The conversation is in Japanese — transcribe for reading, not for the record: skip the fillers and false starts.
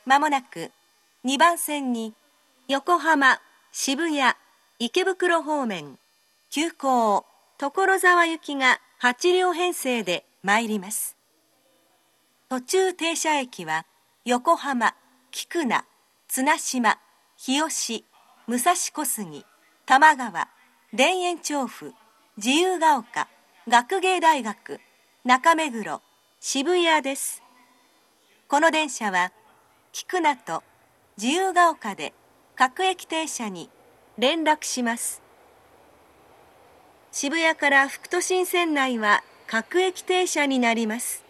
まもなく2番線に横浜、渋谷、池袋方面、急行、所沢行きが8両編成で参ります。途中停車駅は横浜、菊名、綱島、日吉、武蔵小杉、多摩川、田園調布、自由が丘、学芸大学、中目黒、渋谷です。この電車は菊名と自由が丘で各駅停車に連絡します。渋谷から副都心線内は各駅停車になります。